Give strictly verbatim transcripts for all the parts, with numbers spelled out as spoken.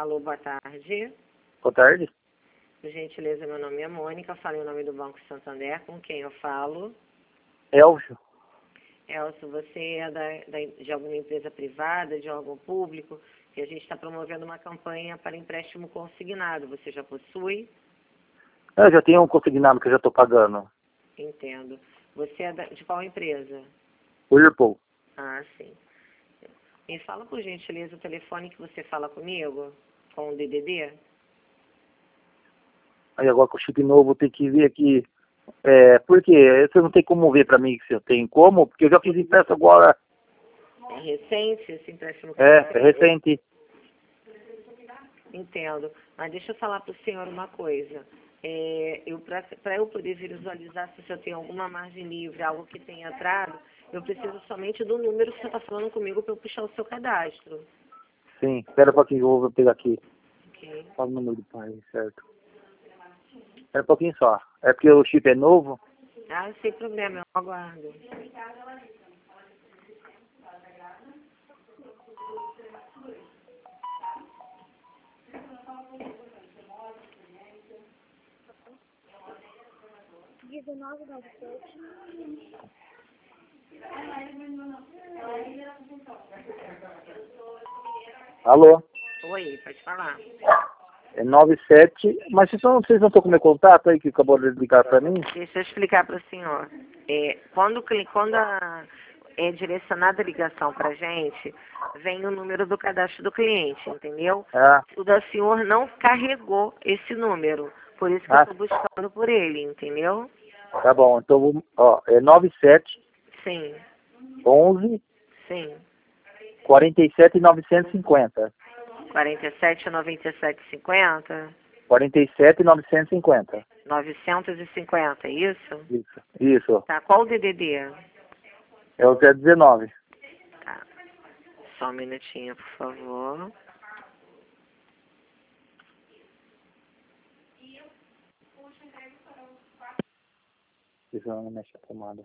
Alô, boa tarde. Boa tarde. Por gentileza, meu nome é Mônica, falo em nome do Banco Santander. Com quem eu falo? Elvio. Elcio, você é da, da, de alguma empresa privada, de órgão público, que a gente está promovendo uma campanha para empréstimo consignado. Você já possui? Eu já tenho um consignado que eu já estou pagando. Entendo. Você é da, de qual empresa? Whirlpool. Ah, sim. Me fala, por gentileza, o telefone que você fala comigo, com o D D D? Aí agora com o chip novo eu tenho que ver aqui. É, por quê? Você não tem como ver para mim se eu tenho como? Porque eu já fiz empréstimo agora. É recente esse empréstimo que É, você é fez? recente. Entendo. Mas deixa eu falar para o senhor uma coisa. É, eu, para eu poder visualizar se eu tenho alguma margem livre, algo que tenha entrado, eu preciso somente do número que você está falando comigo para eu puxar o seu cadastro. Sim, espera um pouquinho, eu vou pegar aqui. Ok. Fala o número do pai, certo. Espera um pouquinho só. É porque o chip é novo? Ah, sem problema, eu aguardo. dezenove noventa e sete. Alô? Oi, pode falar. É nove sete. Mas vocês não, vocês não estão com meu contato aí que acabou de ligar para mim? Deixa eu explicar para o senhor. É, quando cli- quando a, é direcionada a ligação para a gente, vem o número do cadastro do cliente, entendeu? Ah, O da senhor não carregou esse número, por isso que eu ah, estou buscando por ele, entendeu? tá bom. Então, vou- ó, é nove sete Sim, onze sim. quarenta e sete novecentos e cinquenta. quarenta e sete, noventa e sete, cinquenta? quarenta e sete novecentos e cinquenta. novecentos e cinquenta, é isso? Isso. Isso. Tá, qual o D D D? É o zero dezenove. Tá, só um minutinho, por favor. Isso não mexe a tomada.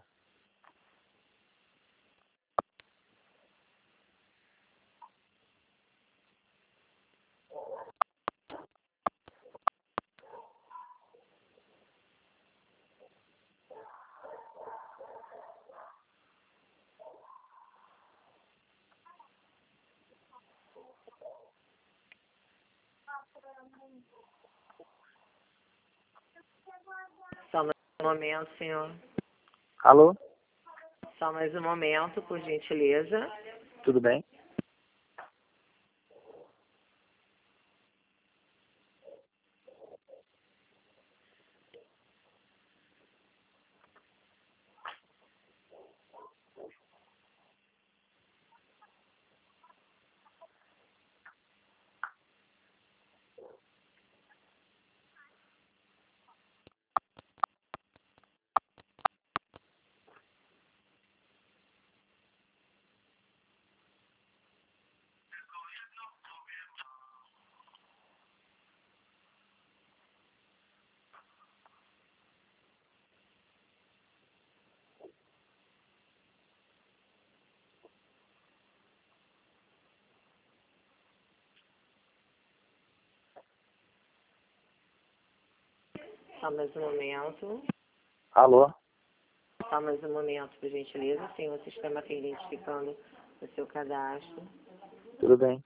Só mais um momento, senhor. Alô? Só mais um momento, por gentileza. Tudo bem? Só mais um momento. Alô? Só mais um momento, por gentileza. Sim, o sistema está identificando o seu cadastro. Tudo bem?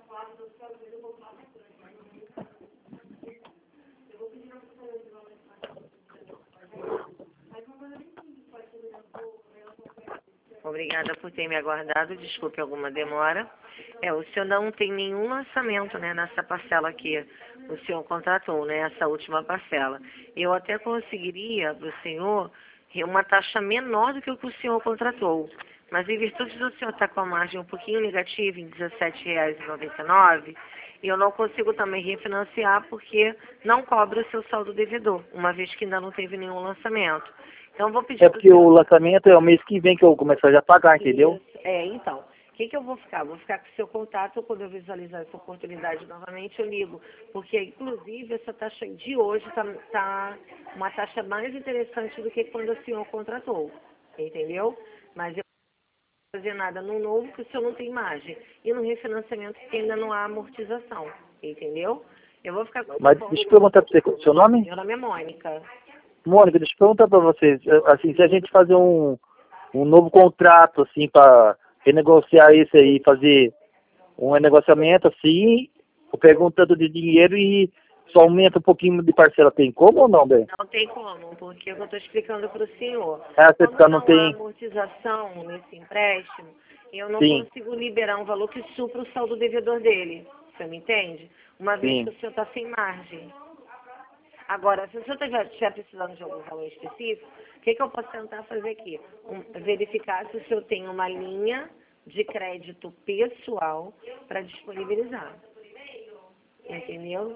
Obrigada por ter me aguardado, desculpe alguma demora. É, o senhor não tem nenhum lançamento, né, nessa parcela aqui. O senhor contratou, né, essa última parcela. Eu até conseguiria para o senhor uma taxa menor do que o que o senhor contratou. Mas em virtude do senhor estar com a margem um pouquinho negativa, em dezessete reais e noventa e nove centavos, eu não consigo também refinanciar porque não cobra o seu saldo devedor, uma vez que ainda não teve nenhum lançamento. Então, vou pedir É pro porque senhor... o lançamento é o mês que vem que eu vou começar já a pagar, entendeu? Isso. É, então, o que, que eu vou ficar? Vou ficar com o seu contato, quando eu visualizar essa oportunidade novamente, eu ligo. Porque, inclusive, essa taxa de hoje está tá uma taxa mais interessante do que quando o senhor contratou, entendeu? Mas eu não vou fazer nada no novo, que o senhor não tem margem. E no refinanciamento, que ainda não há amortização, entendeu? Eu vou ficar com o Mas seu deixa eu perguntar para você, seu nome? Meu nome é Mônica. Mônica, deixa eu perguntar para vocês, assim, se a gente fazer um, um novo contrato, assim, para renegociar isso aí, fazer um renegociamento, assim, eu pego um tanto de dinheiro e só aumenta um pouquinho de parcela, tem como ou não, bem? Não tem como, porque eu estou explicando para o senhor. É, você Como não não há tem... amortização nesse empréstimo, eu não Sim, consigo liberar um valor que supra o saldo devedor dele. Você me entende? Uma vez que sim. o senhor está sem margem. Agora, se o senhor estiver precisando de algum valor específico, o que, que eu posso tentar fazer aqui? Um, verificar se o senhor tem uma linha de crédito pessoal para disponibilizar. Entendeu?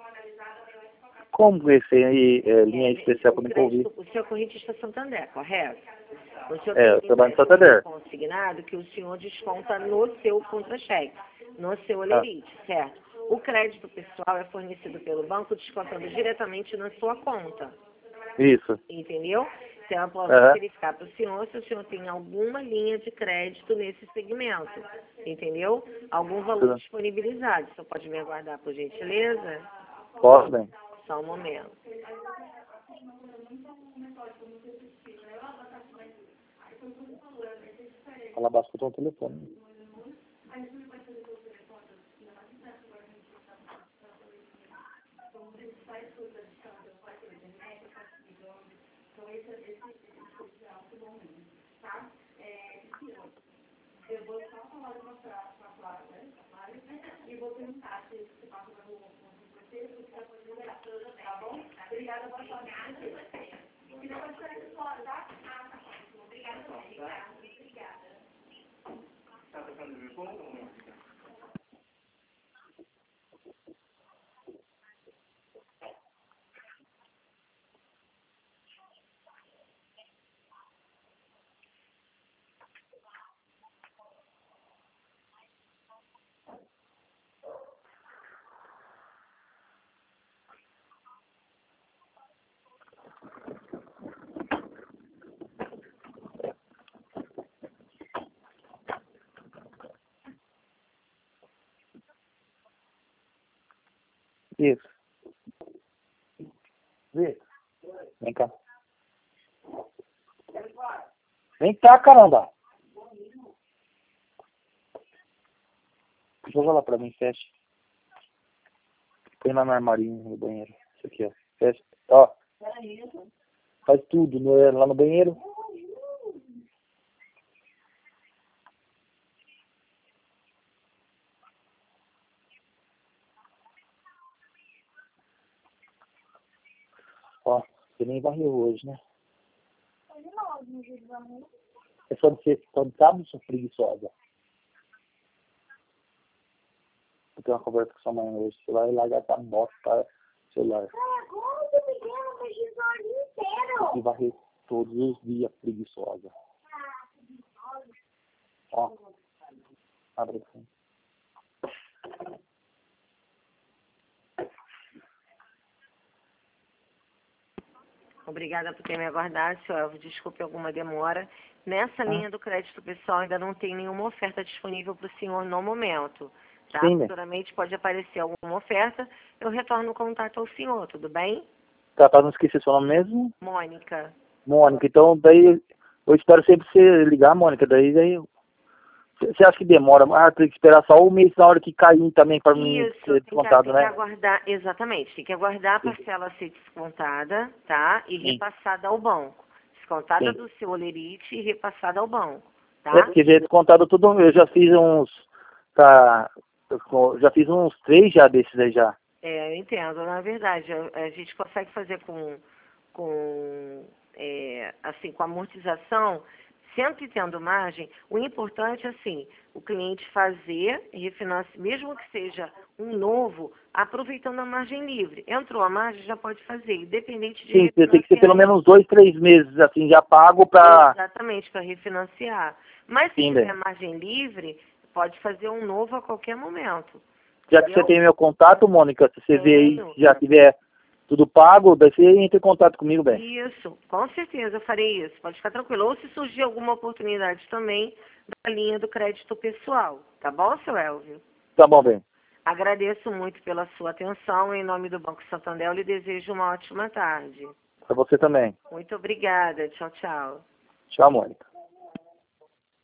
Como esse aí, é, linha É, especial o para me ouvir? crédito, o senhor é correntista Santander, correto? O senhor É, tem eu um trabalho em empréstimo Santander. consignado que o senhor desconta no seu contra-cheque, no seu Ah, olerite, certo? O crédito pessoal é fornecido pelo banco descontando diretamente na sua conta, isso. entendeu? Então, eu posso Aham. verificar para o senhor se o senhor tem alguma linha de crédito nesse segmento, entendeu? Algum valor Tudo. disponibilizado. O senhor pode me aguardar, por gentileza? Posso, bem? Só um momento. Fala baixo que eu tô no telefone. Isso. Vê. Vem cá. Vem cá, caramba. Joga lá pra mim, fecha. Põe lá no armarinho, no banheiro. Isso aqui, ó. Fecha. Ó. Faz tudo no, lá no banheiro. Ó, você nem varreu hoje, né? É só de ser quando sabe, sua preguiçosa. Eu tenho uma conversa com sua mãe hoje. Você vai largar essa bosta para celular. E varrer todos os dias, preguiçosa. Ó. Abre assim. Obrigada por ter me aguardado, senhor Elvio. Desculpe alguma demora. Nessa Ah, linha do crédito pessoal ainda não tem nenhuma oferta disponível para o senhor no momento. Tá? sim, né? Futuramente pode aparecer alguma oferta, eu retorno o contato ao senhor, tudo bem? Tá, pra não esquecer seu nome mesmo? Mônica. Mônica. Então, daí, eu espero sempre você ligar, Mônica. Daí, daí Você acha que demora? Ah, tem que esperar só um mês na hora que cair também para mim Isso, ser tem que, descontado, tem né? que aguardar, exatamente, tem que aguardar a Sim. parcela ser descontada, tá? E Sim. repassada ao banco. Descontada Sim. do seu olerite e repassada ao banco, É tá? porque já é descontado tudo, eu já fiz uns, tá, eu já fiz uns três já desses aí já. É, eu entendo. Na verdade, a, a gente consegue fazer com, com é, assim, com amortização, sempre tendo margem. O importante é, assim, o cliente fazer, refinanci, mesmo que seja um novo, aproveitando a margem livre. Entrou a margem, já pode fazer, independente de Sim, tem que ser pelo refinanciamento. menos dois, três meses, assim, já pago para... Exatamente, para refinanciar. Mas se Sim, tiver bem. margem livre, pode fazer um novo a qualquer momento. Já que você Entendeu? tem meu contato, Mônica, se você vê aí, Tenho. se já tiver tudo pago, daí você entra em contato comigo, bem. Isso, com certeza eu farei isso. Pode ficar tranquilo. Ou se surgir alguma oportunidade também da linha do crédito pessoal. Tá bom, seu Elvio? Tá bom, bem. Agradeço muito pela sua atenção. Em nome do Banco Santander, eu lhe desejo uma ótima tarde. Para você também. Muito obrigada. Tchau, tchau. Tchau, Mônica.